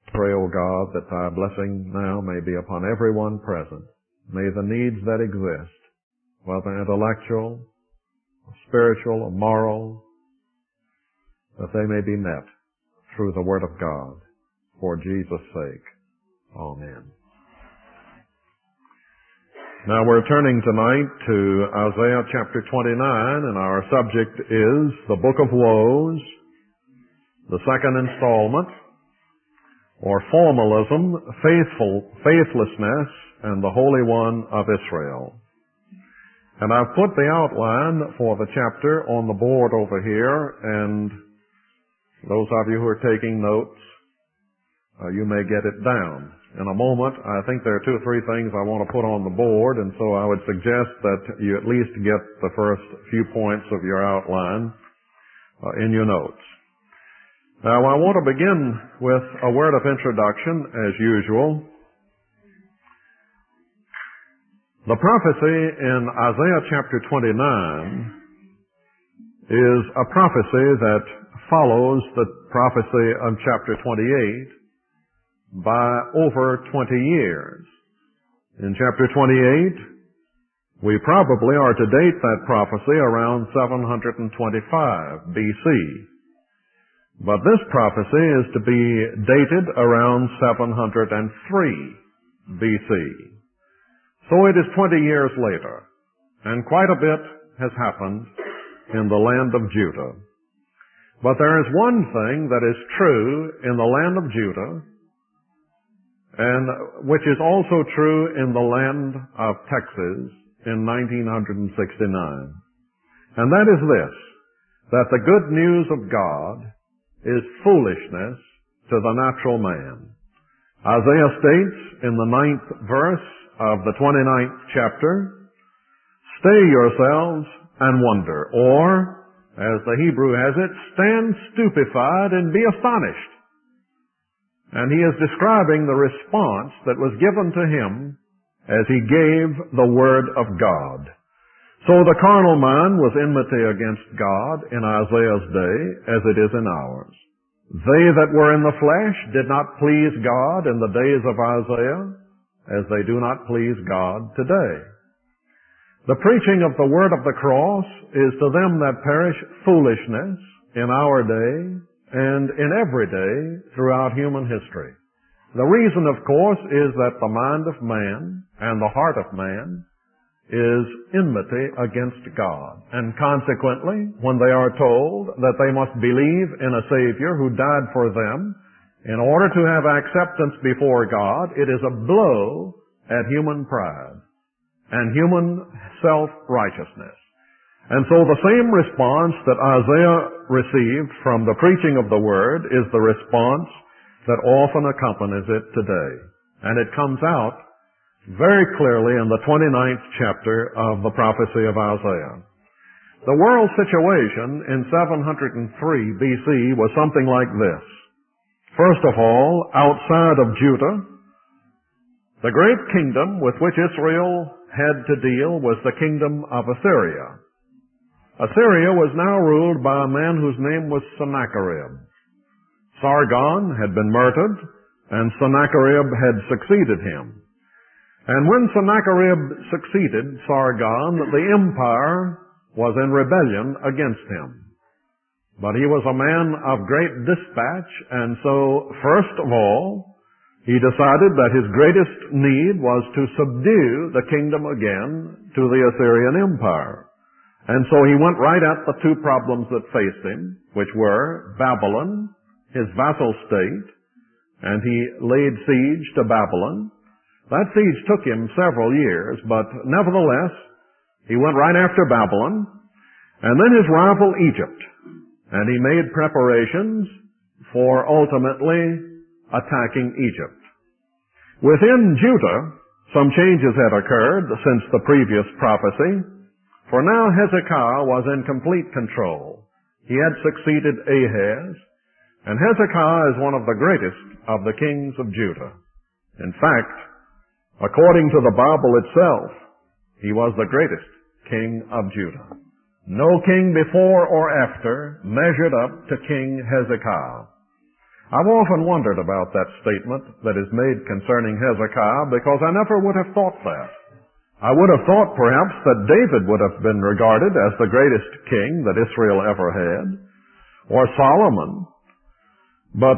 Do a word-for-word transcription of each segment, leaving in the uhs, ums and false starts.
Pray, O God, that thy blessing now may be upon everyone present. May the needs that exist, whether intellectual, or spiritual, or moral, that they may be met through the Word of God. For Jesus' sake. Amen. Now we're turning tonight to Isaiah chapter twenty-nine, and our subject is the Book of Woes, the second installment, or formalism, faithful, faithlessness, and the Holy One of Israel. And I've put the outline for the chapter on the board over here, and those of you who are taking notes, uh, you may get it down. In a moment, I think there are two or three things I want to put on the board, and so I would suggest that you at least get the first few points of your outline uh, in your notes. Now, I want to begin with a word of introduction, as usual. The prophecy in Isaiah chapter twenty-nine is a prophecy that follows the prophecy of chapter twenty-eight by over twenty years. In chapter twenty-eight, we probably are to date that prophecy around seven hundred twenty-five B C. But this prophecy is to be dated around seven hundred three B C. So it is twenty years later, and quite a bit has happened in the land of Judah. But there is one thing that is true in the land of Judah, and which is also true in the land of Texas in nineteen sixty-nine. And that is this, that the good news of God is foolishness to the natural man. Isaiah states in the ninth verse of the twenty-ninth chapter, "Stay yourselves and wonder," or, as the Hebrew has it, "stand stupefied and be astonished." And he is describing the response that was given to him as he gave the Word of God. So the carnal mind was enmity against God in Isaiah's day as it is in ours. They that were in the flesh did not please God in the days of Isaiah as they do not please God today. The preaching of the word of the cross is to them that perish foolishness in our day and in every day throughout human history. The reason, of course, is that the mind of man and the heart of man is enmity against God. And consequently, when they are told that they must believe in a Savior who died for them in order to have acceptance before God, it is a blow at human pride and human self-righteousness. And so the same response that Isaiah received from the preaching of the Word is the response that often accompanies it today. And it comes out very clearly in the twenty-ninth chapter of the prophecy of Isaiah. The world situation in seven hundred three B C was something like this. First of all, outside of Judah, the great kingdom with which Israel had to deal was the kingdom of Assyria. Assyria was now ruled by a man whose name was Sennacherib. Sargon had been murdered, and Sennacherib had succeeded him. And when Sennacherib succeeded Sargon, the empire was in rebellion against him. But he was a man of great dispatch, and so, first of all, he decided that his greatest need was to subdue the kingdom again to the Assyrian Empire. And so he went right at the two problems that faced him, which were Babylon, his vassal state, and he laid siege to Babylon. That siege took him several years, but nevertheless, he went right after Babylon, and then his rival Egypt, and he made preparations for ultimately attacking Egypt. Within Judah, some changes had occurred since the previous prophecy. For now Hezekiah was in complete control. He had succeeded Ahaz, and Hezekiah is one of the greatest of the kings of Judah. In fact, according to the Bible itself, he was the greatest king of Judah. No king before or after measured up to King Hezekiah. I've often wondered about that statement that is made concerning Hezekiah because I never would have thought that. I would have thought perhaps that David would have been regarded as the greatest king that Israel ever had, or Solomon, but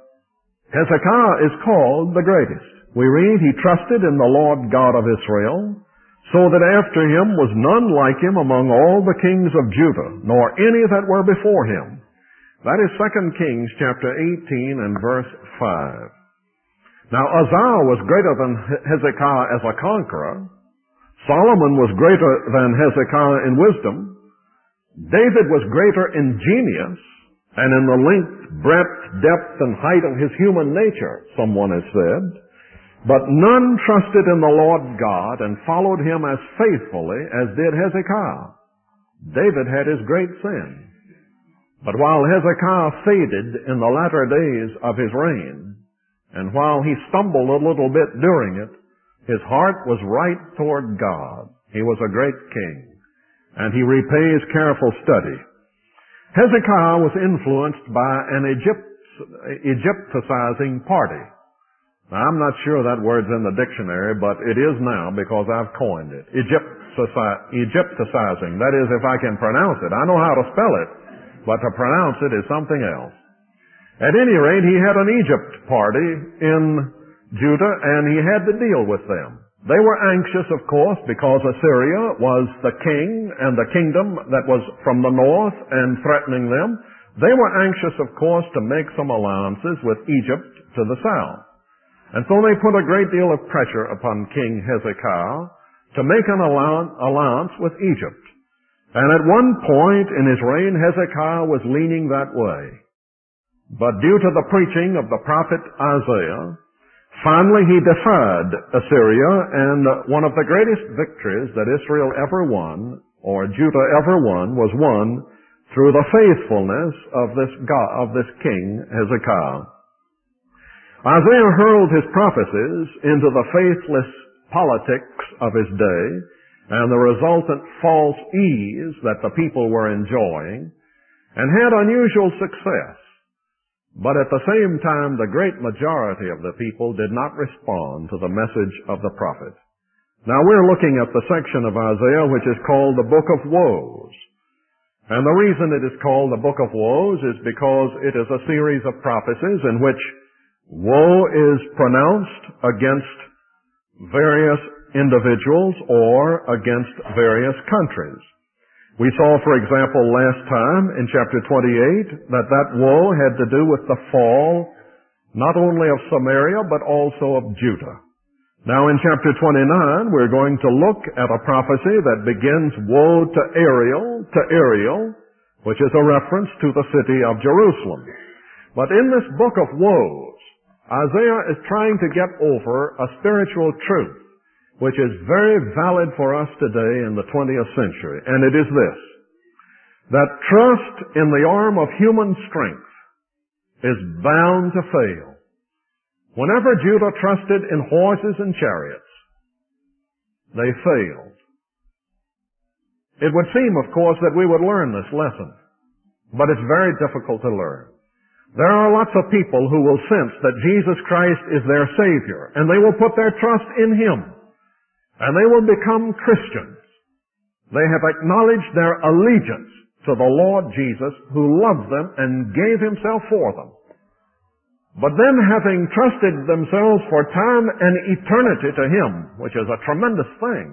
Hezekiah is called the greatest. We read, he trusted in the Lord God of Israel, so that after him was none like him among all the kings of Judah, nor any that were before him. That is Second Kings chapter eighteen and verse five. Now Uzziah was greater than Hezekiah as a conqueror. Solomon was greater than Hezekiah in wisdom. David was greater in genius and in the length, breadth, depth, and height of his human nature, someone has said. But none trusted in the Lord God and followed him as faithfully as did Hezekiah. David had his great sin. But while Hezekiah faded in the latter days of his reign, and while he stumbled a little bit during it, his heart was right toward God. He was a great king, and he repays careful study. Hezekiah was influenced by an Egypt, Egypticizing party. Now, I'm not sure that word's in the dictionary, but it is now because I've coined it. Egypticizing. That is, if I can pronounce it. I know how to spell it, but to pronounce it is something else. At any rate, he had an Egypt party in Judah, and he had to deal with them. They were anxious, of course, because Assyria was the king and the kingdom that was from the north and threatening them. They were anxious, of course, to make some alliances with Egypt to the south. And so they put a great deal of pressure upon King Hezekiah to make an alliance with Egypt. And at one point in his reign, Hezekiah was leaning that way. But due to the preaching of the prophet Isaiah, finally he defied Assyria, and one of the greatest victories that Israel ever won, or Judah ever won, was won through the faithfulness of this God, of this king Hezekiah. Isaiah hurled his prophecies into the faithless politics of his day, and the resultant false ease that the people were enjoying, and had unusual success. But at the same time, the great majority of the people did not respond to the message of the prophet. Now we're looking at the section of Isaiah which is called the Book of Woes. And the reason it is called the Book of Woes is because it is a series of prophecies in which woe is pronounced against various individuals or against various countries. We saw, for example, last time in chapter twenty-eight that that woe had to do with the fall not only of Samaria but also of Judah. Now in chapter twenty-nine we're going to look at a prophecy that begins woe to Ariel, to Ariel, which is a reference to the city of Jerusalem. But in this book of woes, Isaiah is trying to get over a spiritual truth which is very valid for us today in the twentieth century, and it is this, that trust in the arm of human strength is bound to fail. Whenever Judah trusted in horses and chariots, they failed. It would seem, of course, that we would learn this lesson, but it's very difficult to learn. There are lots of people who will sense that Jesus Christ is their Savior, and they will put their trust in Him. And they will become Christians. They have acknowledged their allegiance to the Lord Jesus, who loved them and gave Himself for them. But then, having trusted themselves for time and eternity to Him, which is a tremendous thing,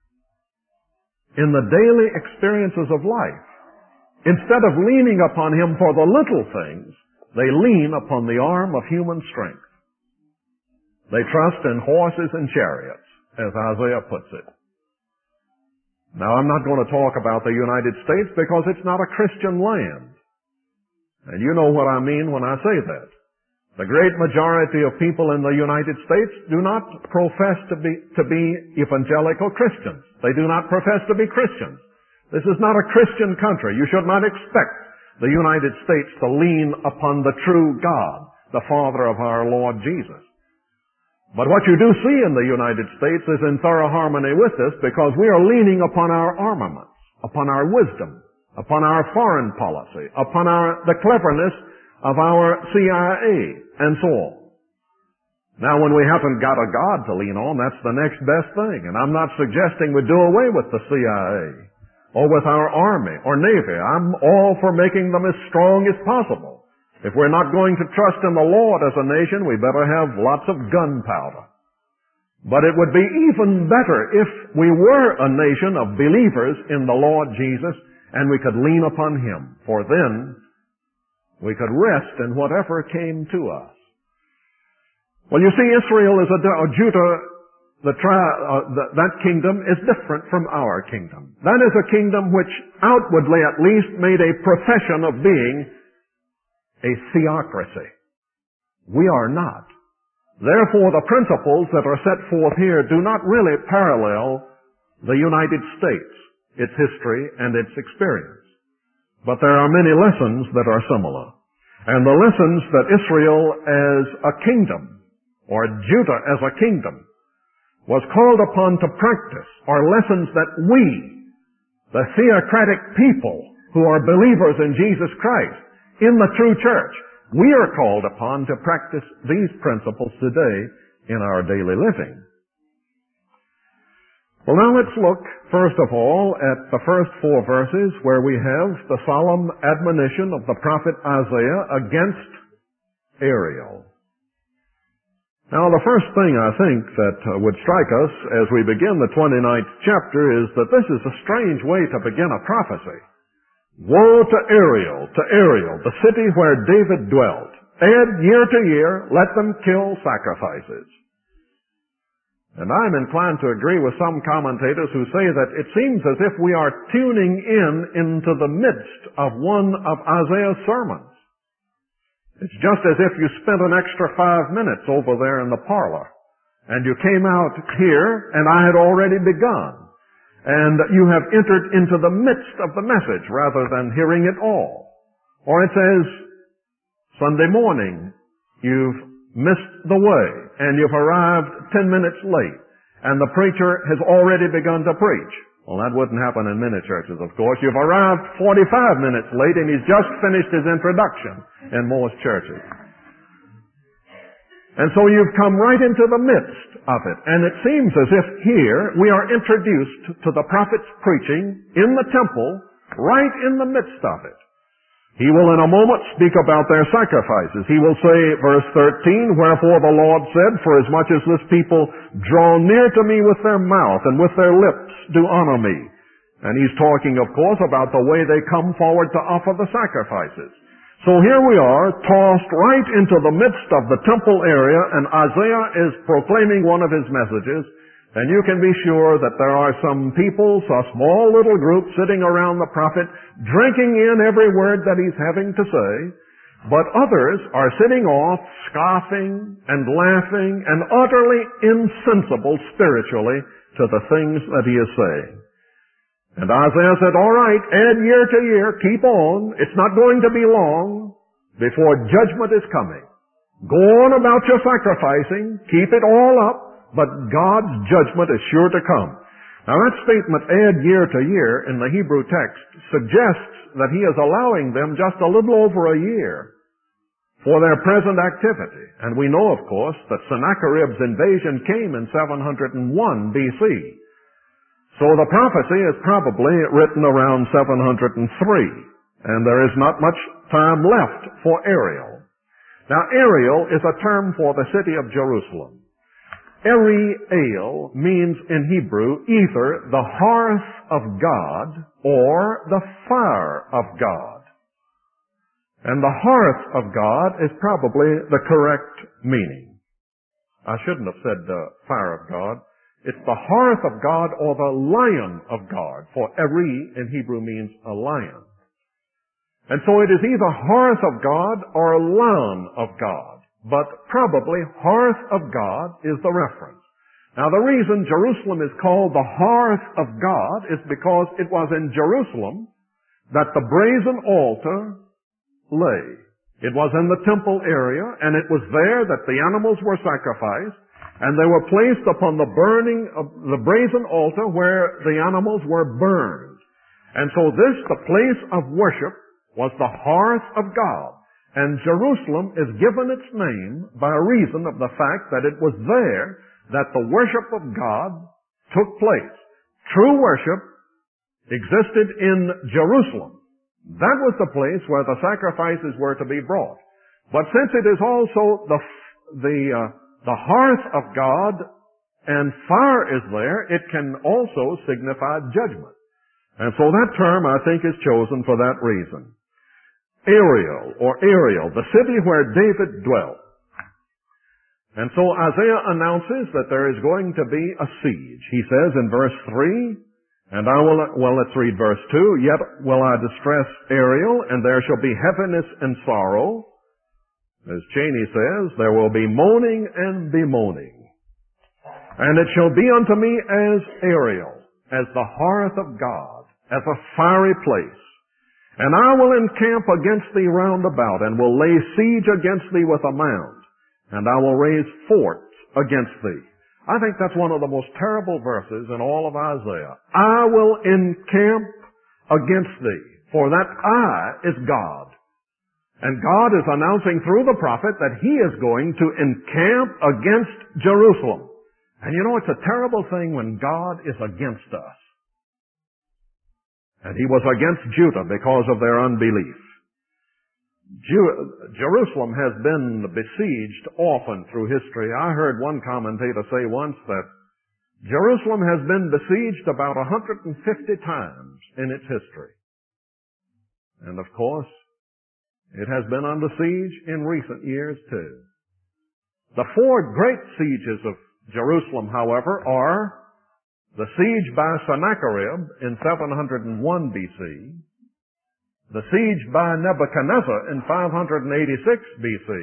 in the daily experiences of life, instead of leaning upon Him for the little things, they lean upon the arm of human strength. They trust in horses and chariots, as Isaiah puts it. Now, I'm not going to talk about the United States because it's not a Christian land. And you know what I mean when I say that. The great majority of people in the United States do not profess to be, to be evangelical Christians. They do not profess to be Christians. This is not a Christian country. You should not expect the United States to lean upon the true God, the Father of our Lord Jesus. But what you do see in the United States is in thorough harmony with this, because we are leaning upon our armaments, upon our wisdom, upon our foreign policy, upon our, the cleverness of our C I A, and so on. Now, when we haven't got a God to lean on, that's the next best thing. And I'm not suggesting we do away with the C I A or with our Army or Navy. I'm all for making them as strong as possible. If we're not going to trust in the Lord as a nation, we better have lots of gunpowder. But it would be even better if we were a nation of believers in the Lord Jesus and we could lean upon Him, for then we could rest in whatever came to us. Well, you see, Israel is a, or Judah, the tri- uh, the, that kingdom is different from our kingdom. That is a kingdom which outwardly at least made a profession of being a theocracy. We are not. Therefore, the principles that are set forth here do not really parallel the United States, its history and its experience. But there are many lessons that are similar. And the lessons that Israel as a kingdom, or Judah as a kingdom, was called upon to practice are lessons that we, the theocratic people who are believers in Jesus Christ, in the true church, we are called upon to practice these principles today in our daily living. Well, now let's look, first of all, at the first four verses where we have the solemn admonition of the prophet Isaiah against Ariel. Now, the first thing I think that uh, would strike us as we begin the twenty-ninth chapter is that this is a strange way to begin a prophecy. Woe to Ariel, to Ariel, the city where David dwelt. Add year to year, let them kill sacrifices. And I'm inclined to agree with some commentators who say that it seems as if we are tuning in into the midst of one of Isaiah's sermons. It's just as if you spent an extra five minutes over there in the parlor, and you came out here, and I had already begun. And you have entered into the midst of the message rather than hearing it all. Or it says, Sunday morning, you've missed the way, and you've arrived ten minutes late, and the preacher has already begun to preach. Well, that wouldn't happen in many churches, of course. You've arrived forty-five minutes late, and he's just finished his introduction in most churches. And so you've come right into the midst of it. And it seems as if here we are introduced to the prophet's preaching in the temple, right in the midst of it. He will in a moment speak about their sacrifices. He will say, verse thirteen, Wherefore the Lord said, For as much as this people draw near to me with their mouth and with their lips do honor me. And he's talking, of course, about the way they come forward to offer the sacrifices. So here we are, tossed right into the midst of the temple area, and Isaiah is proclaiming one of his messages, and you can be sure that there are some people, a small little group sitting around the prophet, drinking in every word that he's having to say, but others are sitting off, scoffing and laughing and utterly insensible spiritually to the things that he is saying. And Isaiah said, all right, add year to year, keep on. It's not going to be long before judgment is coming. Go on about your sacrificing, keep it all up, but God's judgment is sure to come. Now that statement, add year to year, in the Hebrew text, suggests that he is allowing them just a little over a year for their present activity. And we know, of course, that Sennacherib's invasion came in seven hundred one B C. So the prophecy is probably written around seven hundred three, and there is not much time left for Ariel. Now, Ariel is a term for the city of Jerusalem. Ariel means in Hebrew either the hearth of God or the fire of God. And the hearth of God is probably the correct meaning. I shouldn't have said the fire of God. It's the hearth of God or the lion of God, for Eri in Hebrew means a lion. And so it is either hearth of God or lion of God, but probably hearth of God is the reference. Now the reason Jerusalem is called the hearth of God is because it was in Jerusalem that the brazen altar lay. It was in the temple area, and it was there that the animals were sacrificed, and they were placed upon the burning of the brazen altar where the animals were burned. And so this, the place of worship, was the hearth of God. And Jerusalem is given its name by reason of the fact that it was there that the worship of God took place. True worship existed in Jerusalem. That was the place where the sacrifices were to be brought. But since it is also the, the, uh, the hearth of God and fire is there, it can also signify judgment. And so that term, I think, is chosen for that reason. Ariel, or Ariel, the city where David dwelt. And so Isaiah announces that there is going to be a siege. He says in verse three, and I will, well, let's read verse two, yet will I distress Ariel, and there shall be heaviness and sorrow. As Cheney says, there will be moaning and bemoaning. And it shall be unto me as Ariel, as the hearth of God, as a fiery place. And I will encamp against thee round about, and will lay siege against thee with a mound, and I will raise forts against thee. I think that's one of the most terrible verses in all of Isaiah. I will encamp against thee, for that I is God. And God is announcing through the prophet that He is going to encamp against Jerusalem. And you know, it's a terrible thing when God is against us. And He was against Judah because of their unbelief. Jew- Jerusalem has been besieged often through history. I heard one commentator say once that Jerusalem has been besieged about one hundred fifty times in its history. And of course, it has been under siege in recent years too. The four great sieges of Jerusalem, however, are the siege by Sennacherib in seven hundred one B C, the siege by Nebuchadnezzar in five hundred eighty-six B C,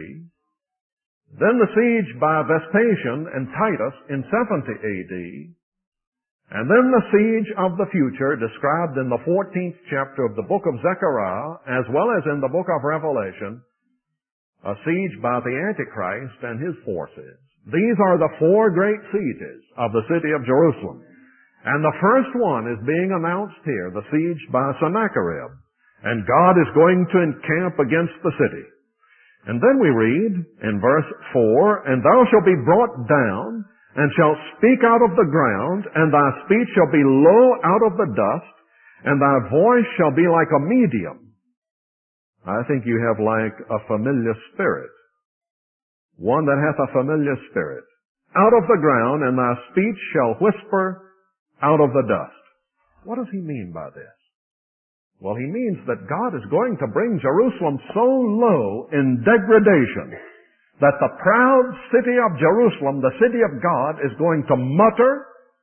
then the siege by Vespasian and Titus in seventy A D, and then the siege of the future described in the fourteenth chapter of the book of Zechariah, as well as in the book of Revelation, a siege by the Antichrist and his forces. These are the four great sieges of the city of Jerusalem. And the first one is being announced here, the siege by Sennacherib. And God is going to encamp against the city. And then we read in verse four, and thou shalt be brought down, and shalt speak out of the ground, and thy speech shall be low out of the dust, and thy voice shall be like a medium. I think you have like a familiar spirit. One that hath a familiar spirit. Out of the ground, and thy speech shall whisper out of the dust. What does he mean by this? Well, he means that God is going to bring Jerusalem so low in degradation that the proud city of Jerusalem, the city of God, is going to mutter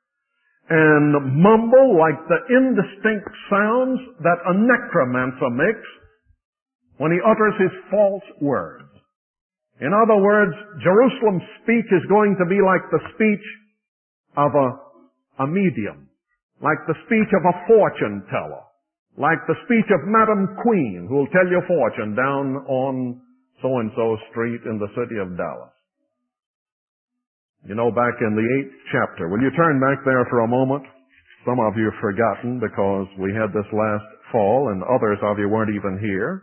and mumble like the indistinct sounds that a necromancer makes when he utters his false words. In other words, Jerusalem's speech is going to be like the speech of a, a medium, like the speech of a fortune teller, like the speech of Madam Queen, who will tell your fortune down on so-and-so street in the city of Dallas. You know, back in the eighth chapter, will you turn back there for a moment? Some of you have forgotten because we had this last fall and others of you weren't even here.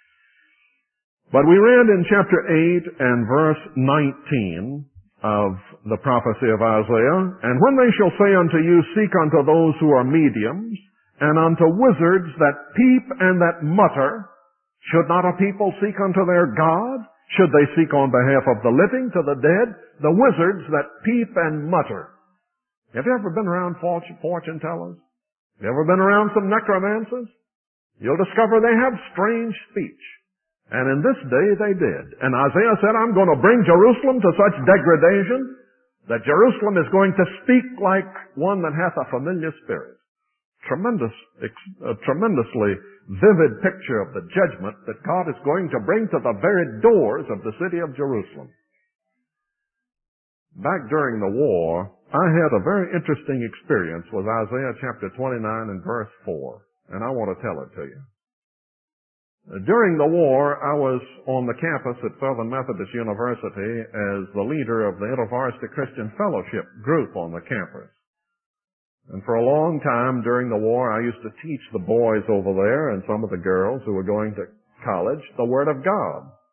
But we read in chapter eight and verse nineteen of the prophecy of Isaiah, and when they shall say unto you, seek unto those who are mediums, and unto wizards that peep and that mutter, should not a people seek unto their God? Should they seek on behalf of the living to the dead? The wizards that peep and mutter. Have you ever been around fortune, fortune tellers? Have you ever been around some necromancers? You'll discover they have strange speech. And in this day they did. And Isaiah said, I'm going to bring Jerusalem to such degradation that Jerusalem is going to speak like one that hath a familiar spirit. Tremendous, a tremendously vivid picture of the judgment that God is going to bring to the very doors of the city of Jerusalem. Back during the war, I had a very interesting experience with Isaiah chapter twenty-nine and verse four, and I want to tell it to you. During the war, I was on the campus at Southern Methodist University as the leader of the InterVarsity Christian Fellowship group on the campus. And for a long time during the war, I used to teach the boys over there and some of the girls who were going to college the Word of God.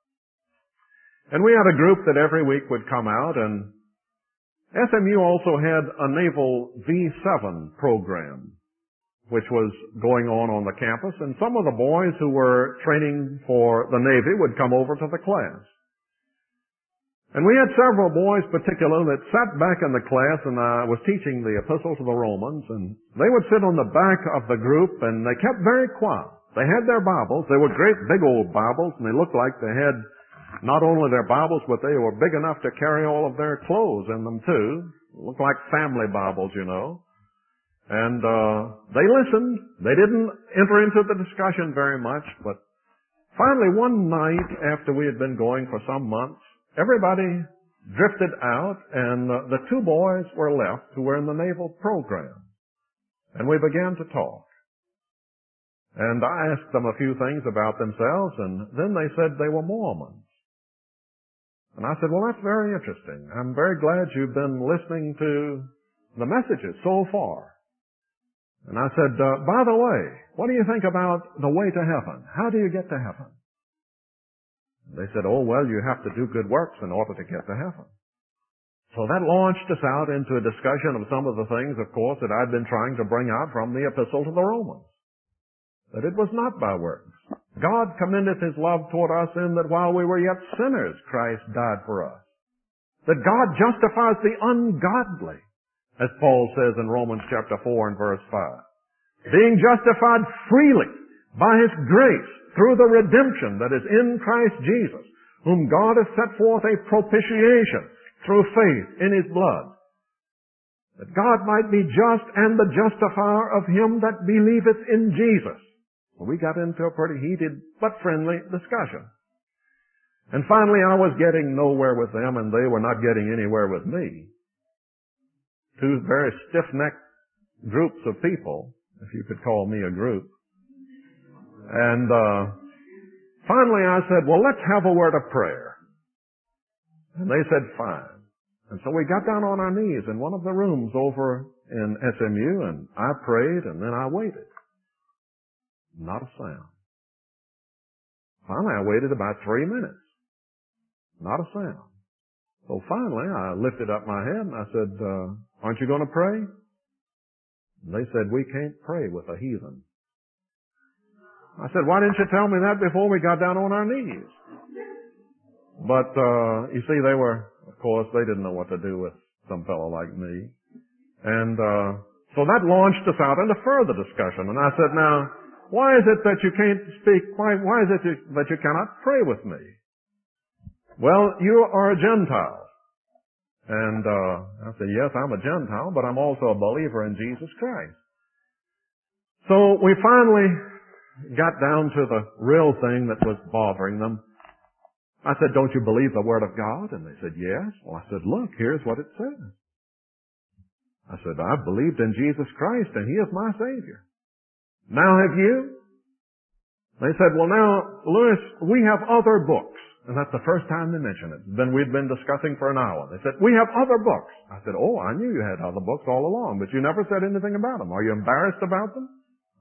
And we had a group that every week would come out, and S M U also had a Naval V seven program, which was going on on the campus, and some of the boys who were training for the Navy would come over to the class. And we had several boys particularly that sat back in the class, and I was teaching the Epistle to the Romans, and they would sit on the back of the group, and they kept very quiet. They had their Bibles. They were great big old Bibles, and they looked like they had not only their Bibles, but they were big enough to carry all of their clothes in them too. Looked like family Bibles, you know. And uh they listened. They didn't enter into the discussion very much, but finally one night after we had been going for some months, everybody drifted out, and uh, the two boys were left who were in the naval program. And we began to talk. And I asked them a few things about themselves, and then they said they were Mormons. And I said, well, that's very interesting. I'm very glad you've been listening to the messages so far. And I said, uh, by the way, what do you think about the way to heaven? How do you get to heaven? They said, oh, well, you have to do good works in order to get to heaven. So that launched us out into a discussion of some of the things, of course, that I'd been trying to bring out from the Epistle to the Romans. That it was not by works. God commendeth His love toward us in that while we were yet sinners, Christ died for us. That God justifies the ungodly, as Paul says in Romans chapter four and verse five. Being justified freely by His grace through the redemption that is in Christ Jesus, whom God has set forth a propitiation through faith in His blood, that God might be just and the justifier of him that believeth in Jesus. Well, we got into a pretty heated but friendly discussion. And finally I was getting nowhere with them, and they were not getting anywhere with me. Two very stiff-necked groups of people, if you could call me a group. And uh finally I said, well, let's have a word of prayer. And they said, fine. And so we got down on our knees in one of the rooms over in S M U, and I prayed, and then I waited. Not a sound. Finally, I waited about three minutes. Not a sound. So finally, I lifted up my head and I said, uh, aren't you going to pray? And they said, we can't pray with a heathen. I said, why didn't you tell me that before we got down on our knees? But, uh, you see, they were, of course, they didn't know what to do with some fellow like me. And, uh, so that launched us out into further discussion. And I said, now, why is it that you can't speak, why, why is it that you cannot pray with me? Well, you are a Gentile. And, uh, I said, yes, I'm a Gentile, but I'm also a believer in Jesus Christ. So we finally got down to the real thing that was bothering them. I said, don't you believe the Word of God? And they said, yes. Well, I said, look, here's what it says. I said, I've believed in Jesus Christ, and He is my Savior. Now have you? They said, well, now, Louis, we have other books. And that's the first time they mentioned it. Then we'd been discussing for an hour. They said, we have other books. I said, oh, I knew you had other books all along, but you never said anything about them. Are you embarrassed about them?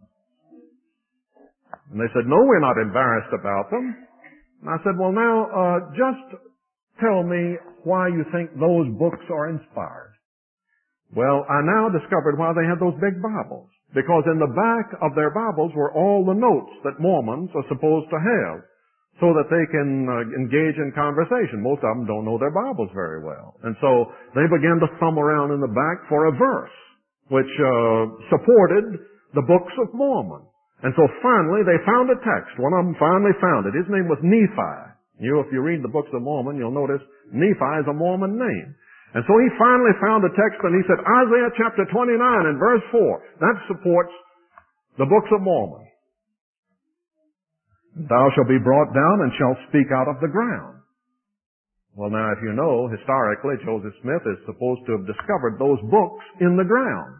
And they said, no, we're not embarrassed about them. And I said, well, now, uh, just tell me why you think those books are inspired. Well, I now discovered why they had those big Bibles. Because in the back of their Bibles were all the notes that Mormons are supposed to have so that they can uh, engage in conversation. Most of them don't know their Bibles very well. And so they began to thumb around in the back for a verse which uh, supported the books of Mormon. And so finally they found a text. One of them finally found it. His name was Nephi. You, if you read the books of Mormon, you'll notice Nephi is a Mormon name. And so he finally found a text, and he said, Isaiah chapter twenty-nine and verse four, that supports the books of Mormon. Thou shalt be brought down and shalt speak out of the ground. Well, now, if you know, historically, Joseph Smith is supposed to have discovered those books in the ground.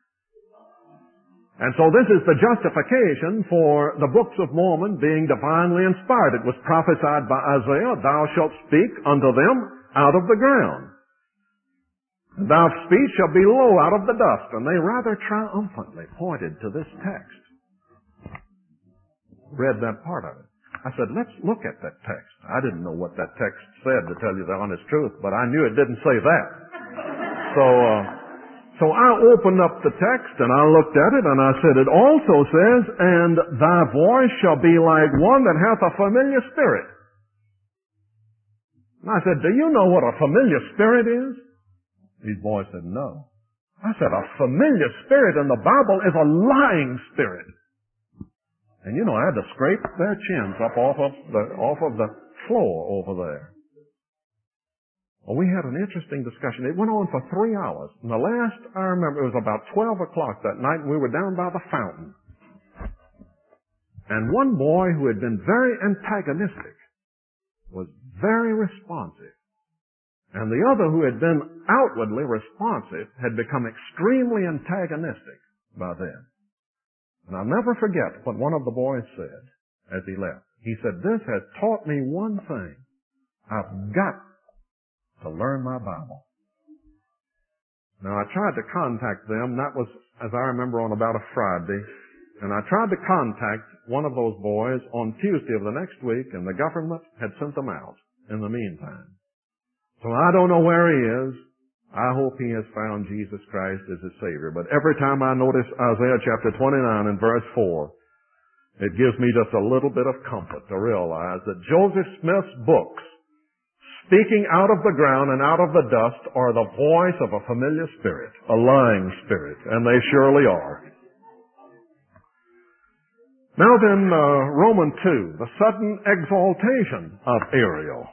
And so this is the justification for the books of Mormon being divinely inspired. It was prophesied by Isaiah, thou shalt speak unto them out of the ground. Thy speech shall be low out of the dust. And they rather triumphantly pointed to this text. Read that part of it. I said, let's look at that text. I didn't know what that text said, to tell you the honest truth, but I knew it didn't say that. So, uh, so I opened up the text and I looked at it and I said, it also says, and thy voice shall be like one that hath a familiar spirit. And I said, do you know what a familiar spirit is? His boy said, no. I said, a familiar spirit in the Bible is a lying spirit. And you know, I had to scrape their chins up off of the, off of the floor over there. Well, we had an interesting discussion. It went on for three hours. And the last, I remember, it was about twelve o'clock that night, and we were down by the fountain. And one boy who had been very antagonistic was very responsive. And the other who had been outwardly responsive had become extremely antagonistic by then. And I'll never forget what one of the boys said as he left. He said, this has taught me one thing. I've got to learn my Bible. Now, I tried to contact them. That was, as I remember, on about a Friday. And I tried to contact one of those boys on Tuesday of the next week, and the government had sent them out in the meantime. So I don't know where he is. I hope he has found Jesus Christ as his Savior. But every time I notice Isaiah chapter twenty-nine and verse four, it gives me just a little bit of comfort to realize that Joseph Smith's books, speaking out of the ground and out of the dust, are the voice of a familiar spirit, a lying spirit, and they surely are. Now then, uh, Romans two, the sudden exaltation of Ariel.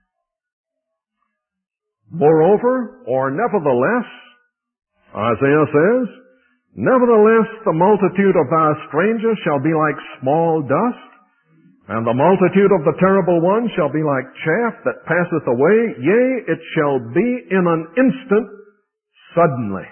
Moreover, or nevertheless, Isaiah says, nevertheless the multitude of thy strangers shall be like small dust, and the multitude of the terrible ones shall be like chaff that passeth away. Yea, it shall be in an instant, suddenly.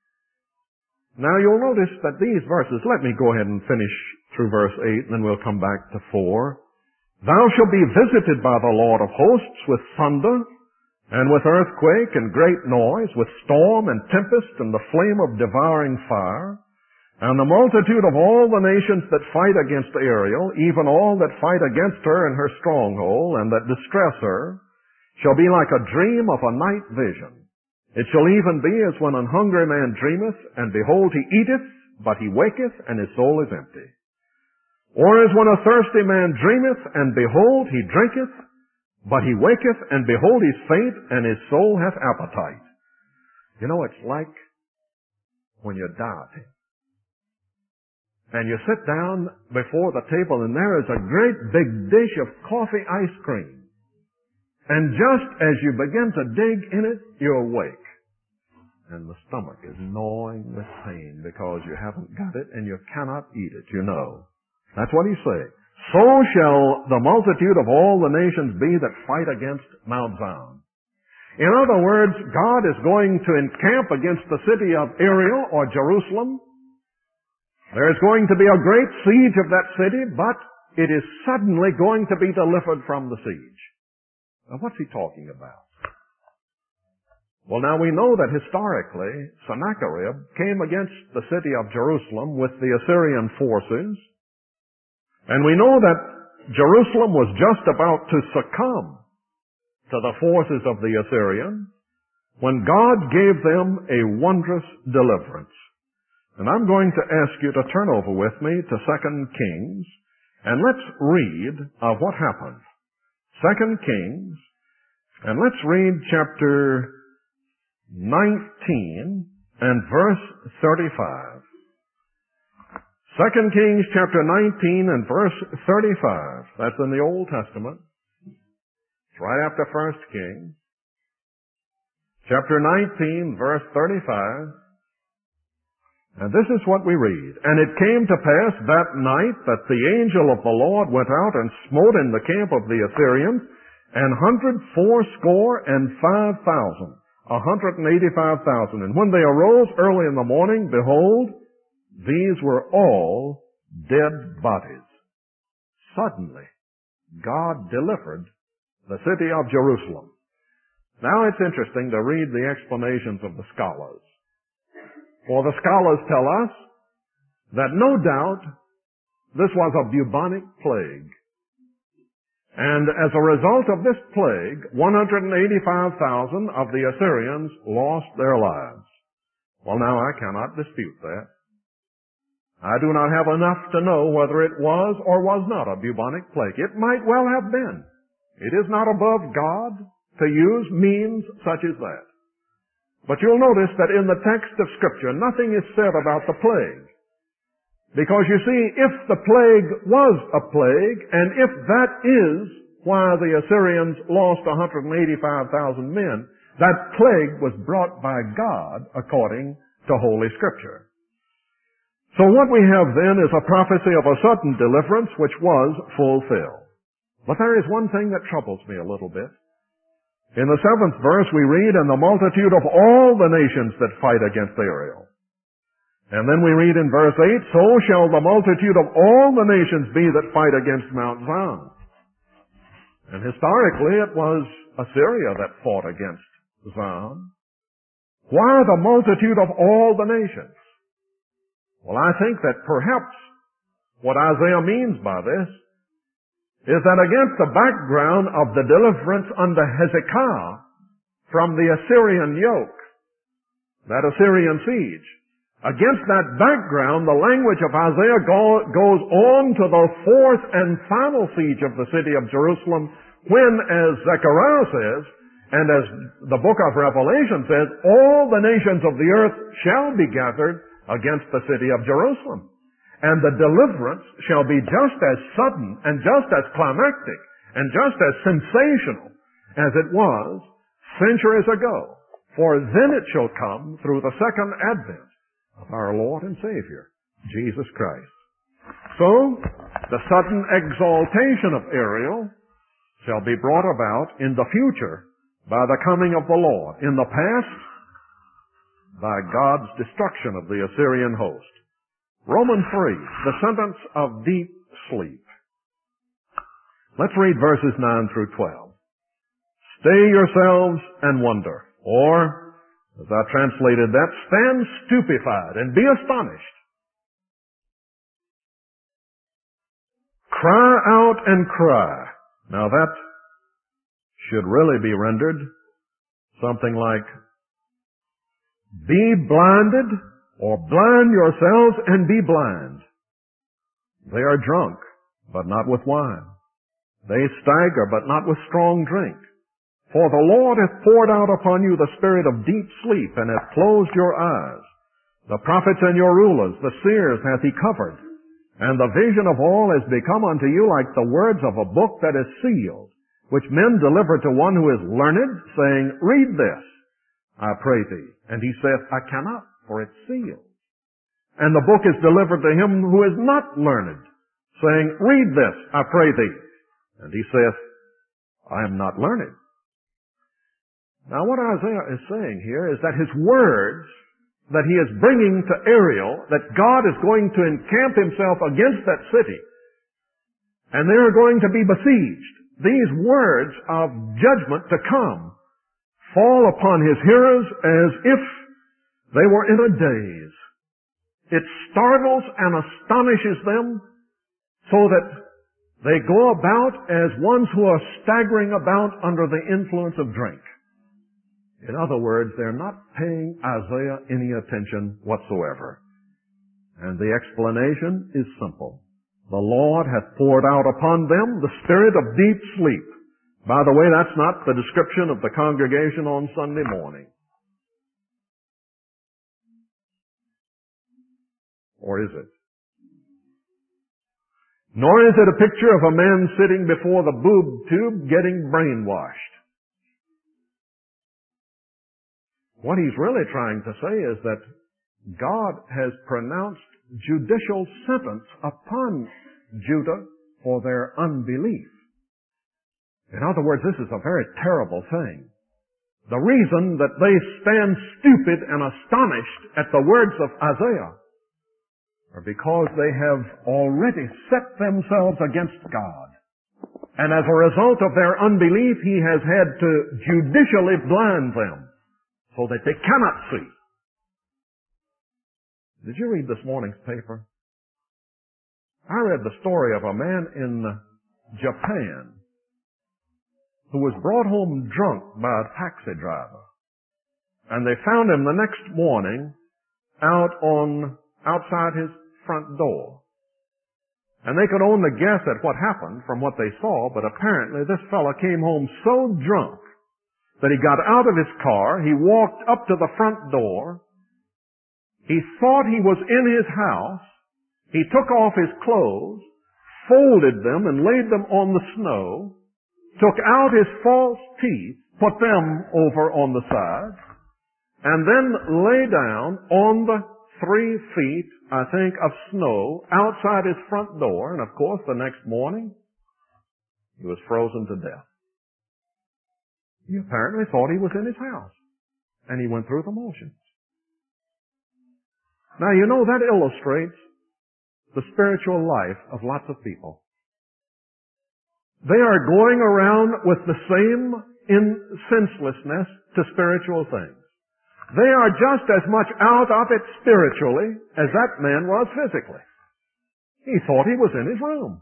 Now you'll notice that these verses, let me go ahead and finish through verse eight, and then we'll come back to four. Thou shalt be visited by the Lord of hosts with thunder, and with earthquake and great noise, with storm and tempest and the flame of devouring fire, and the multitude of all the nations that fight against Ariel, even all that fight against her in her stronghold, and that distress her, shall be like a dream of a night vision. It shall even be as when an hungry man dreameth, and behold, he eateth, but he waketh, and his soul is empty. Or as when a thirsty man dreameth, and behold, he drinketh, but he waketh, and behold, he's faint, and his soul hath appetite. You know, it's like when you die, and you sit down before the table, and there is a great big dish of coffee ice cream. And just as you begin to dig in it, you awake. And the stomach is gnawing with pain because you haven't got it, and you cannot eat it, you know. That's what he's saying. So shall the multitude of all the nations be that fight against Mount Zion. In other words, God is going to encamp against the city of Ariel or Jerusalem. There's going to be a great siege of that city, but it is suddenly going to be delivered from the siege. Now, what's he talking about? Well, now we know that historically, Sennacherib came against the city of Jerusalem with the Assyrian forces. And we know that Jerusalem was just about to succumb to the forces of the Assyrians when God gave them a wondrous deliverance. And I'm going to ask you to turn over with me to Second Kings, and let's read of what happened. Second Kings, and let's read chapter nineteen and verse thirty-five. Second Kings chapter nineteen and verse thirty-five. That's in the Old Testament. It's right after First Kings. Chapter nineteen, verse thirty-five. And this is what we read. And it came to pass that night that the angel of the Lord went out and smote in the camp of the Assyrians an hundred fourscore and five thousand, a hundred and eighty-five thousand. And when they arose early in the morning, behold, these were all dead bodies. Suddenly, God delivered the city of Jerusalem. Now it's interesting to read the explanations of the scholars. For the scholars tell us that no doubt this was a bubonic plague. And as a result of this plague, one hundred eighty-five thousand of the Assyrians lost their lives. Well, now I cannot dispute that. I do not have enough to know whether it was or was not a bubonic plague. It might well have been. It is not above God to use means such as that. But you'll notice that in the text of Scripture, nothing is said about the plague. Because you see, if the plague was a plague, and if that is why the Assyrians lost one hundred eighty-five thousand men, that plague was brought by God according to Holy Scripture. So what we have then is a prophecy of a sudden deliverance which was fulfilled. But there is one thing that troubles me a little bit. In the seventh verse we read, "And the multitude of all the nations that fight against Ariel." And then we read in verse eight, "So shall the multitude of all the nations be that fight against Mount Zion." And historically it was Assyria that fought against Zion. Why the multitude of all the nations? Well, I think that perhaps what Isaiah means by this is that against the background of the deliverance under Hezekiah from the Assyrian yoke, that Assyrian siege, against that background, the language of Isaiah go, goes on to the fourth and final siege of the city of Jerusalem, when, as Zechariah says, and as the book of Revelation says, all the nations of the earth shall be gathered against the city of Jerusalem. And the deliverance shall be just as sudden and just as climactic and just as sensational as it was centuries ago. For then it shall come through the second advent of our Lord and Savior, Jesus Christ. So, the sudden exaltation of Ariel shall be brought about in the future by the coming of the Lord. In the past, by God's destruction of the Assyrian host. Romans three, the sentence of deep sleep. Let's read verses nine through twelve. "Stay yourselves and wonder," or, as I translated that, "stand stupefied and be astonished. Cry out and cry." Now that should really be rendered something like, "Be blinded," or "blind yourselves and be blind. They are drunk, but not with wine. They stagger, but not with strong drink. For the Lord hath poured out upon you the spirit of deep sleep, and hath closed your eyes. The prophets and your rulers, the seers hath he covered. And the vision of all has become unto you like the words of a book that is sealed, which men deliver to one who is learned, saying, Read this, I pray thee. And he saith, I cannot, for it's sealed. And the book is delivered to him who is not learned, saying, Read this, I pray thee. And he saith, I am not learned. Now what Isaiah is saying here is that his words that he is bringing to Ariel, that God is going to encamp himself against that city, and they are going to be besieged. These words of judgment to come fall upon his hearers as if they were in a daze. It startles and astonishes them so that they go about as ones who are staggering about under the influence of drink. In other words, they're not paying Isaiah any attention whatsoever. And the explanation is simple. The Lord hath poured out upon them the spirit of deep sleep. By the way, that's not the description of the congregation on Sunday morning. Or is it? Nor is it a picture of a man sitting before the boob tube getting brainwashed. What he's really trying to say is that God has pronounced judicial sentence upon Judah for their unbelief. In other words, this is a very terrible thing. The reason that they stand stupid and astonished at the words of Isaiah are because they have already set themselves against God. And as a result of their unbelief, he has had to judicially blind them so that they cannot see. Did you read this morning's paper? I read the story of a man in Japan who was brought home drunk by a taxi driver. And they found him the next morning out on, outside his front door. And they could only guess at what happened from what they saw, but apparently this fellow came home so drunk that he got out of his car, he walked up to the front door, he thought he was in his house, he took off his clothes, folded them and laid them on the snow, took out his false teeth, put them over on the side, and then lay down on the three feet, I think, of snow outside his front door, and of course the next morning he was frozen to death. He apparently thought he was in his house, and he went through the motions. Now, you know, that illustrates the spiritual life of lots of people. They are going around with the same in senselessness to spiritual things. They are just as much out of it spiritually as that man was physically. He thought he was in his room.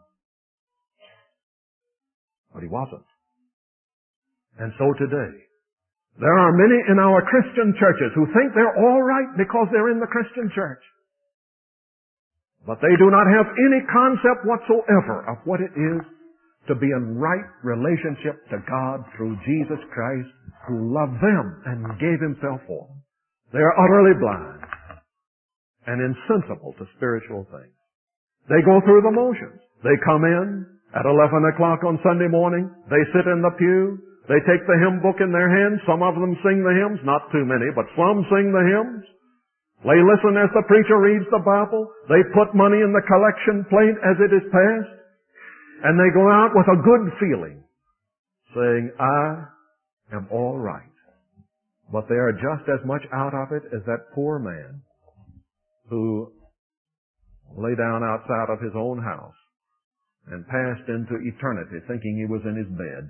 But he wasn't. And so today, there are many in our Christian churches who think they're all right because they're in the Christian church. But they do not have any concept whatsoever of what it is to be in right relationship to God through Jesus Christ, who loved them and gave himself for them. They are utterly blind and insensible to spiritual things. They go through the motions. They come in at eleven o'clock on Sunday morning. They sit in the pew. They take the hymn book in their hands. Some of them sing the hymns, not too many, but some sing the hymns. They listen as the preacher reads the Bible. They put money in the collection plate as it is passed. And they go out with a good feeling, saying, I am all right. But they are just as much out of it as that poor man who lay down outside of his own house and passed into eternity thinking he was in his bed.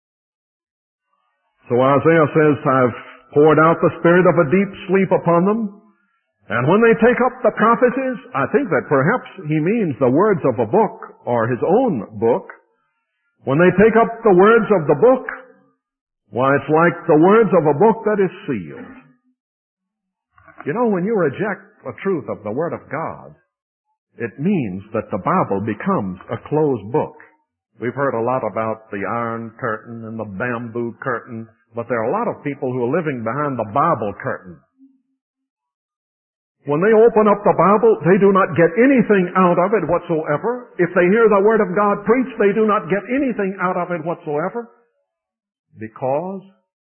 So Isaiah says, I've poured out the spirit of a deep sleep upon them. And when they take up the prophecies, I think that perhaps he means the words of a book or his own book. When they take up the words of the book, why, it's like the words of a book that is sealed. You know, when you reject the truth of the Word of God, it means that the Bible becomes a closed book. We've heard a lot about the Iron Curtain and the bamboo curtain, but there are a lot of people who are living behind the Bible curtain. When they open up the Bible, they do not get anything out of it whatsoever. If they hear the Word of God preached, they do not get anything out of it whatsoever because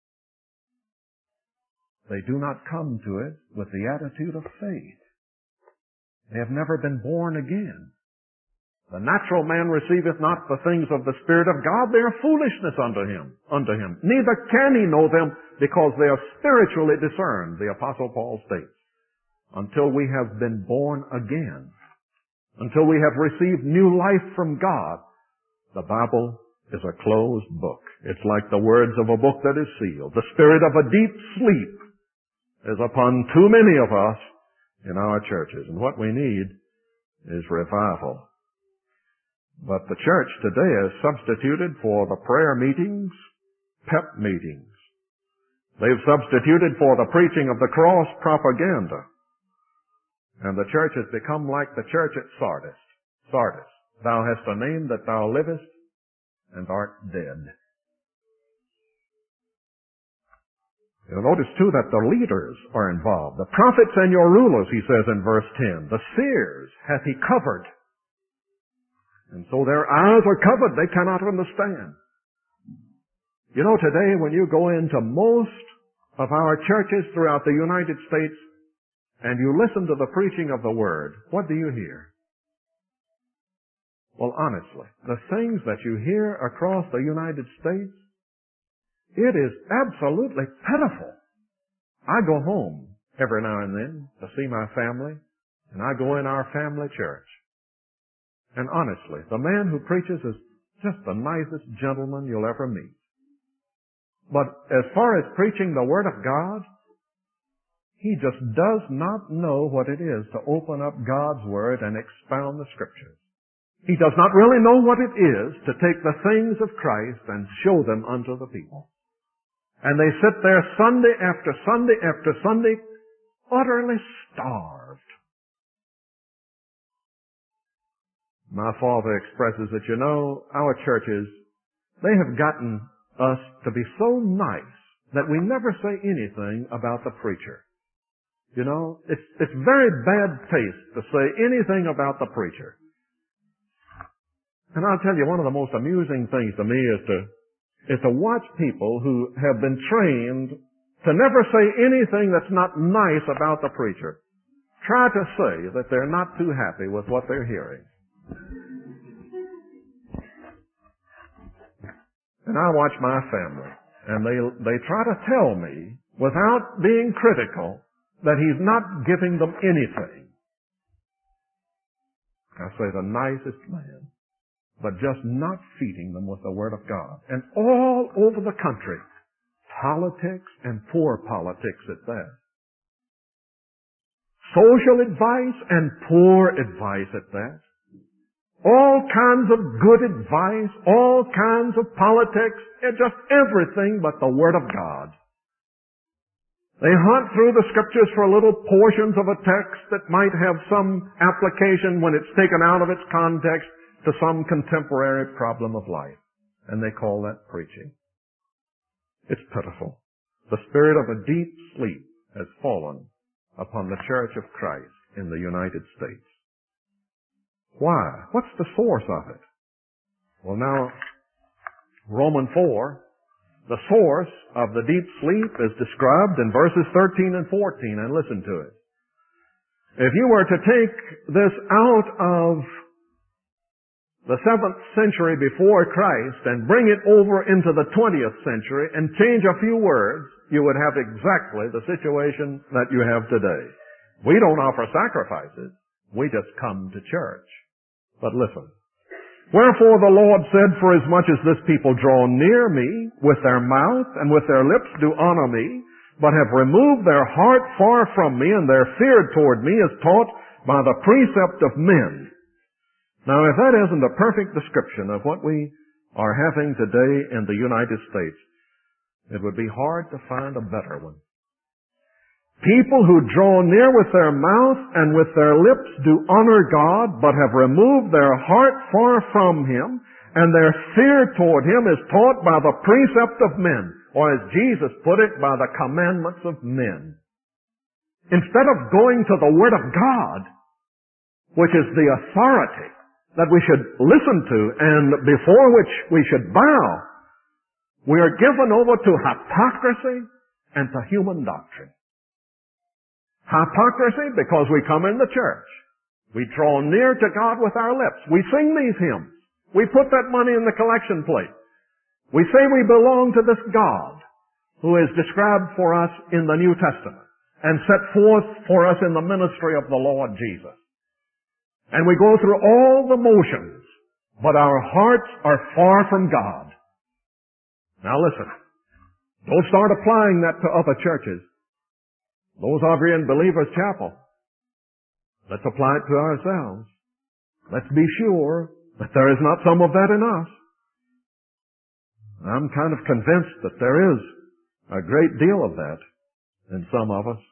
they do not come to it with the attitude of faith. They have never been born again. The natural man receiveth not the things of the Spirit of God. They are foolishness unto him, unto him. Neither can he know them because they are spiritually discerned, the Apostle Paul states. Until we have been born again, until we have received new life from God, the Bible is a closed book. It's like the words of a book that is sealed. The spirit of a deep sleep is upon too many of us in our churches. And what we need is revival. But the church today is substituted for the prayer meetings, pep meetings. They've substituted for the preaching of the cross propaganda. And the church has become like the church at Sardis. Sardis, thou hast a name that thou livest and art dead. You'll notice too that the leaders are involved. The prophets and your rulers, he says in verse ten. The seers hath he covered. And so their eyes are covered. They cannot understand. You know, today when you go into most of our churches throughout the United States, and you listen to the preaching of the Word, what do you hear? Well, honestly, the things that you hear across the United States, it is absolutely pitiful. I go home every now and then to see my family, and I go in our family church. And honestly, the man who preaches is just the nicest gentleman you'll ever meet. But as far as preaching the Word of God, he just does not know what it is to open up God's Word and expound the Scriptures. He does not really know what it is to take the things of Christ and show them unto the people. And they sit there Sunday after Sunday after Sunday, utterly starved. My father expresses that, you know, our churches, they have gotten us to be so nice that we never say anything about the preacher. You know, it's, it's very bad taste to say anything about the preacher. And I'll tell you, one of the most amusing things to me is to, is to watch people who have been trained to never say anything that's not nice about the preacher try to say that they're not too happy with what they're hearing. And I watch my family, and they, they try to tell me, without being critical, that he's not giving them anything. I say the nicest man, but just not feeding them with the Word of God. And all over the country, politics and poor politics at that. Social advice and poor advice at that. All kinds of good advice, all kinds of politics, and just everything but the Word of God. They hunt through the Scriptures for little portions of a text that might have some application when it's taken out of its context to some contemporary problem of life. And they call that preaching. It's pitiful. The spirit of a deep sleep has fallen upon the Church of Christ in the United States. Why? What's the source of it? Well, now, Romans four, the source of the deep sleep is described in verses thirteen and fourteen, and listen to it. If you were to take this out of the seventh century before Christ and bring it over into the twentieth century and change a few words, you would have exactly the situation that you have today. We don't offer sacrifices. We just come to church. But listen. Wherefore the Lord said, for as much as this people draw near me, with their mouth and with their lips do honor me, but have removed their heart far from me, and their fear toward me is taught by the precept of men. Now, if that isn't a perfect description of what we are having today in the United States, it would be hard to find a better one. People who draw near with their mouth and with their lips do honor God, but have removed their heart far from Him, and their fear toward Him is taught by the precept of men, or as Jesus put it, by the commandments of men. Instead of going to the Word of God, which is the authority that we should listen to and before which we should bow, we are given over to hypocrisy and to human doctrine. Hypocrisy because we come in the church. We draw near to God with our lips. We sing these hymns. We put that money in the collection plate. We say we belong to this God who is described for us in the New Testament and set forth for us in the ministry of the Lord Jesus. And we go through all the motions, but our hearts are far from God. Now listen, don't start applying that to other churches. Those are in Believers Chapel. Let's apply it to ourselves. Let's be sure that there is not some of that in us. I'm kind of convinced that there is a great deal of that in some of us.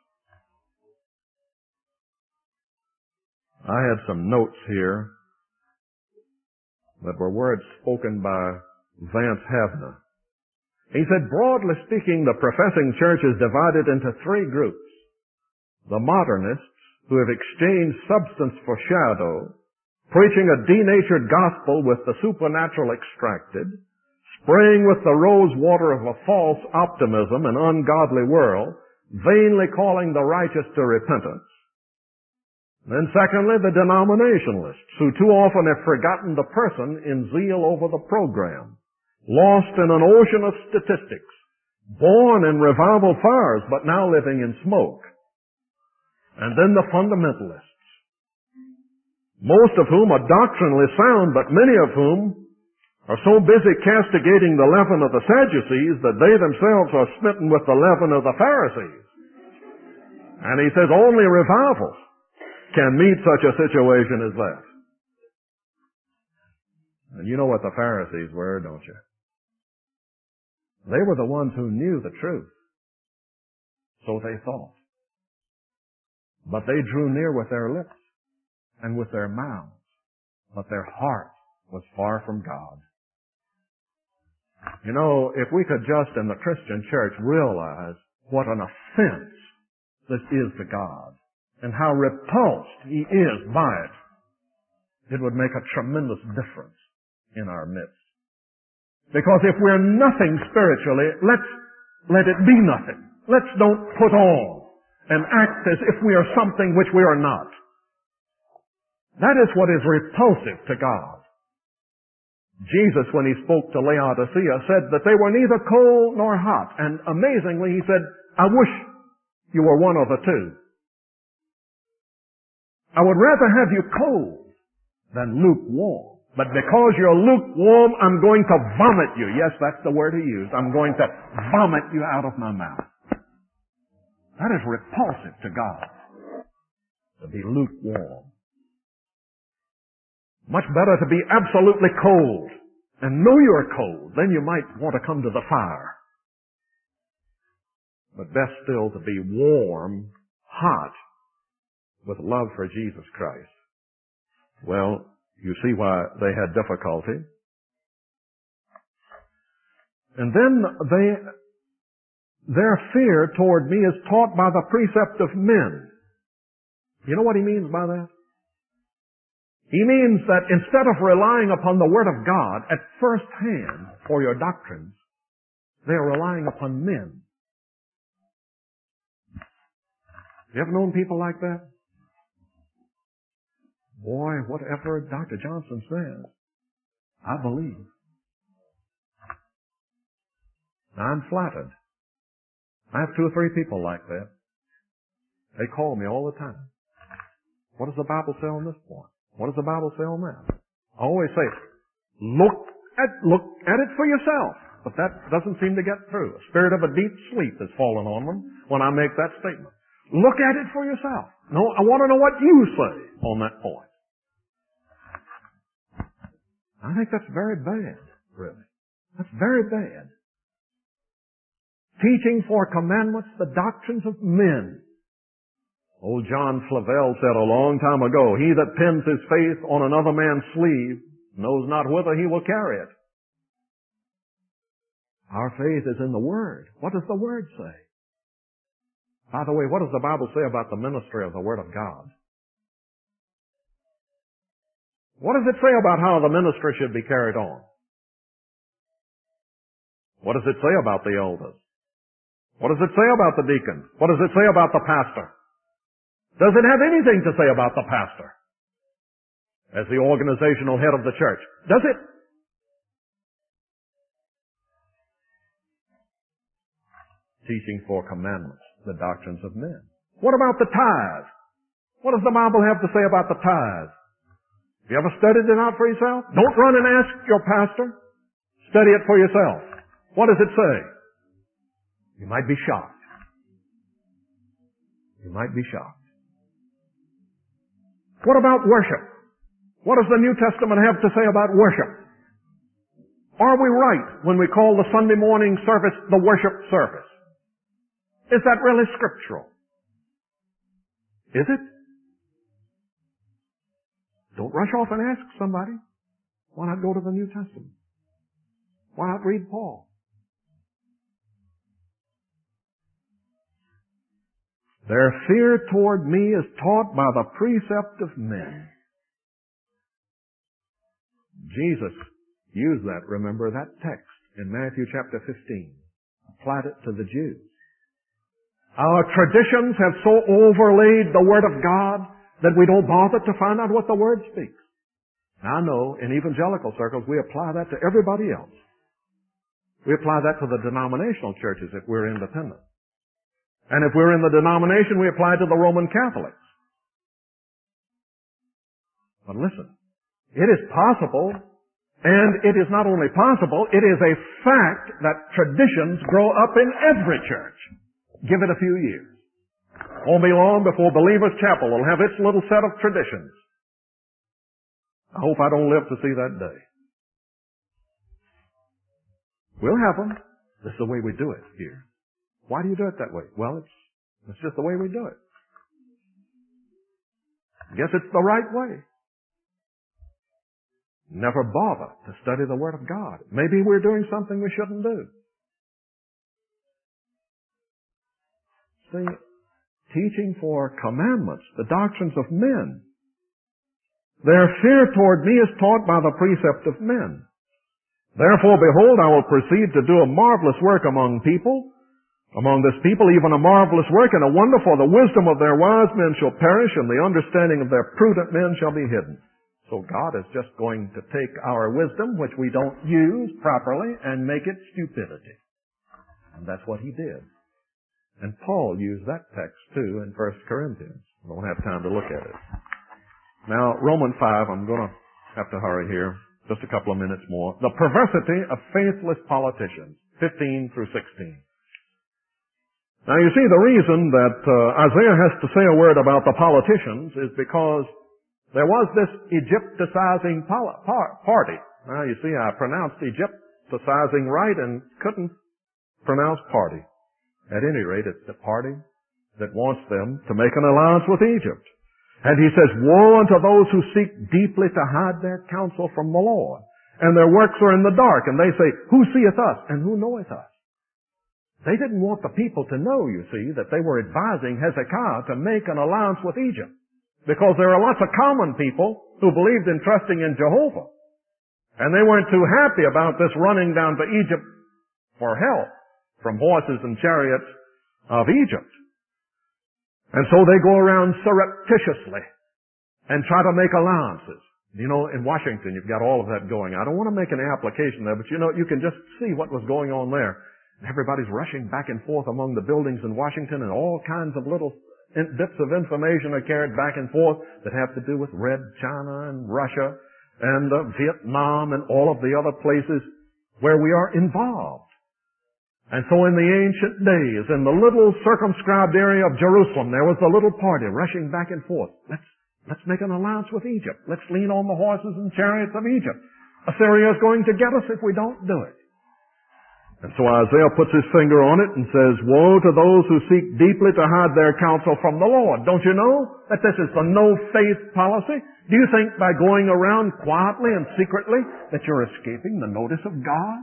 I had some notes here that were words spoken by Vance Havner. He said, broadly speaking, the professing church is divided into three groups. The modernists, who have exchanged substance for shadow, preaching a denatured gospel with the supernatural extracted, spraying with the rose water of a false optimism and ungodly world, vainly calling the righteous to repentance. Then secondly, the denominationalists, who too often have forgotten the person in zeal over the program, lost in an ocean of statistics, born in revival fires, but now living in smoke. And then the fundamentalists, most of whom are doctrinally sound, but many of whom are so busy castigating the leaven of the Sadducees that they themselves are smitten with the leaven of the Pharisees. And he says only revival can meet such a situation as that. And you know what the Pharisees were, don't you? They were the ones who knew the truth. So they thought. But they drew near with their lips and with their mouths, but their heart was far from God. You know, if we could just in the Christian church realize what an offense this is to God and how repulsed He is by it, it would make a tremendous difference in our midst. Because if we're nothing spiritually, let's let it be nothing. Let's don't put on and act as if we are something which we are not. That is what is repulsive to God. Jesus, when He spoke to Laodicea, said that they were neither cold nor hot. And amazingly, He said, I wish you were one of the two. I would rather have you cold than lukewarm. But because you're lukewarm, I'm going to vomit you. Yes, that's the word He used. I'm going to vomit you out of my mouth. That is repulsive to God, to be lukewarm. Much better to be absolutely cold and know you're cold. Then you might want to come to the fire. But best still to be warm, hot, with love for Jesus Christ. Well, you see why they had difficulty. And then they, their fear toward me is taught by the precept of men. You know what he means by that? He means that instead of relying upon the Word of God at first hand for your doctrines, they are relying upon men. You ever known people like that? Boy, whatever Doctor Johnson says, I believe. Now, I'm flattered. I have two or three people like that. They call me all the time. What does the Bible say on this point? What does the Bible say on that? I always say, look at, look at it for yourself. But that doesn't seem to get through. A spirit of a deep sleep has fallen on them when I make that statement. Look at it for yourself. No, I want to know what you say on that point. I think that's very bad, really. That's very bad. Teaching for commandments the doctrines of men. Old John Flavel said a long time ago, he that pins his faith on another man's sleeve knows not whither he will carry it. Our faith is in the Word. What does the Word say? By the way, what does the Bible say about the ministry of the Word of God? What does it say about how the ministry should be carried on? What does it say about the elders? What does it say about the deacons? What does it say about the pastor? Does it have anything to say about the pastor as the organizational head of the church? Does it? Teaching for commandments, the doctrines of men. What about the tithe? What does the Bible have to say about the tithe? Have you ever studied it out for yourself? Don't run and ask your pastor. Study it for yourself. What does it say? You might be shocked. You might be shocked. What about worship? What does the New Testament have to say about worship? Are we right when we call the Sunday morning service the worship service? Is that really scriptural? Is it? Don't rush off and ask somebody. Why not go to the New Testament? Why not read Paul? Their fear toward me is taught by the precept of men. Jesus used that, remember, that text in Matthew chapter fifteen. Applied it to the Jews. Our traditions have so overlaid the Word of God that we don't bother to find out what the Word speaks. Now, I know in evangelical circles we apply that to everybody else. We apply that to the denominational churches if we're independent. And if we're in the denomination, we apply it to the Roman Catholics. But listen, it is possible, and it is not only possible, it is a fact that traditions grow up in every church. Give it a few years. Won't be long before Believers Chapel will have its little set of traditions. I hope I don't live to see that day. We'll have them. This is the way we do it here. Why do you do it that way? Well, it's, it's just the way we do it. I guess it's the right way. Never bother to study the Word of God. Maybe we're doing something we shouldn't do. See, teaching for commandments, the doctrines of men. Their fear toward me is taught by the precept of men. Therefore, behold, I will proceed to do a marvelous work among people, among this people, even a marvelous work and a wonder, for the wisdom of their wise men shall perish, and the understanding of their prudent men shall be hidden. So God is just going to take our wisdom, which we don't use properly, and make it stupidity. And that's what He did. And Paul used that text too in First Corinthians. We don't have time to look at it. Now, Romans five, I'm going to have to hurry here. Just a couple of minutes more. The perversity of faithless politicians, fifteen through sixteen. Now you see, the reason that uh, Isaiah has to say a word about the politicians is because there was this Egypticizing poli- par- party. Now you see, I pronounced Egypticizing right and couldn't pronounce party. At any rate, it's the party that wants them to make an alliance with Egypt. And he says, woe unto those who seek deeply to hide their counsel from the Lord. And their works are in the dark. And they say, who seeth us and who knoweth us? They didn't want the people to know, you see, that they were advising Hezekiah to make an alliance with Egypt. Because there are lots of common people who believed in trusting in Jehovah. And they weren't too happy about this running down to Egypt for help from horses and chariots of Egypt. And so they go around surreptitiously and try to make alliances. You know, in Washington, you've got all of that going. I don't want to make an application there, but you know, you can just see what was going on there. Everybody's rushing back and forth among the buildings in Washington, and all kinds of little bits of information are carried back and forth that have to do with Red China and Russia and uh, Vietnam and all of the other places where we are involved. And so in the ancient days, in the little circumscribed area of Jerusalem, there was a little party rushing back and forth. Let's, let's make an alliance with Egypt. Let's lean on the horses and chariots of Egypt. Assyria is going to get us if we don't do it. And so Isaiah puts his finger on it and says, woe to those who seek deeply to hide their counsel from the Lord. Don't you know that this is the no-faith policy? Do you think by going around quietly and secretly that you're escaping the notice of God?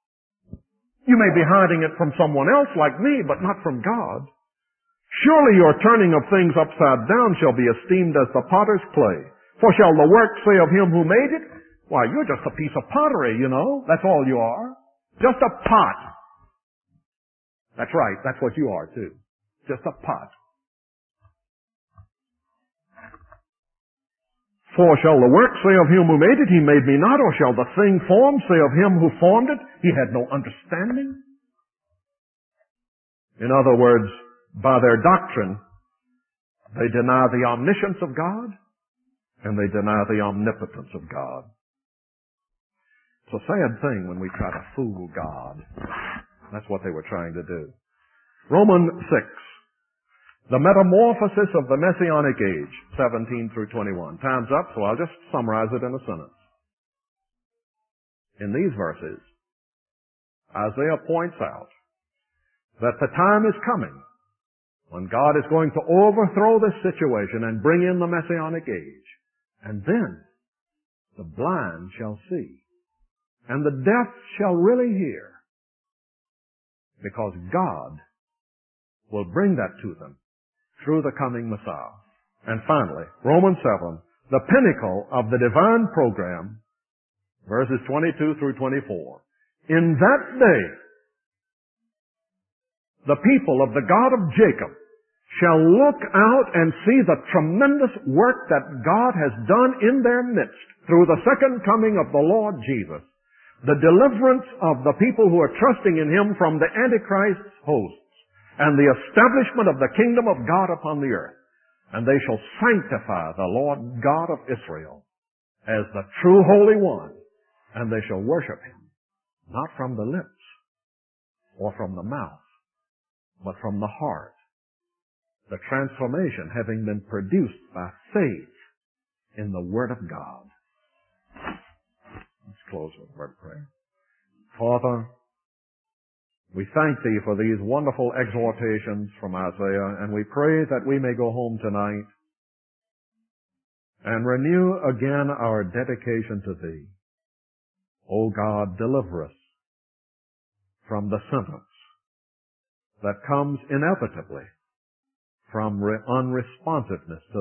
You may be hiding it from someone else like me, but not from God. Surely your turning of things upside down shall be esteemed as the potter's clay. For shall the work say of him who made it, why, you're just a piece of pottery, you know. That's all you are. Just a pot. That's right. That's what you are, too. Just a pot. For shall the work say of him who made it, he made me not, or shall the thing formed say of him who formed it, he had no understanding? In other words, by their doctrine, they deny the omniscience of God, and they deny the omnipotence of God. It's a sad thing when we try to fool God. That's what they were trying to do. Romans six. The metamorphosis of the Messianic age, seventeen through twenty-one. Time's up, so I'll just summarize it in a sentence. In these verses, Isaiah points out that the time is coming when God is going to overthrow this situation and bring in the Messianic age. And then the blind shall see, and the deaf shall really hear, because God will bring that to them through the coming Messiah. And finally, Romans seven, the pinnacle of the divine program, verses twenty-two through twenty-four. In that day, the people of the God of Jacob shall look out and see the tremendous work that God has done in their midst through the second coming of the Lord Jesus, the deliverance of the people who are trusting in Him from the Antichrist's hosts, and the establishment of the kingdom of God upon the earth. And they shall sanctify the Lord God of Israel as the true Holy One, and they shall worship Him, not from the lips or from the mouth, but from the heart. The transformation having been produced by faith in the Word of God. Let's close with a word of prayer. Father, We thank Thee for these wonderful exhortations from Isaiah, and we pray that we may go home tonight and renew again our dedication to Thee. O God, deliver us from the sentence that comes inevitably from unresponsiveness to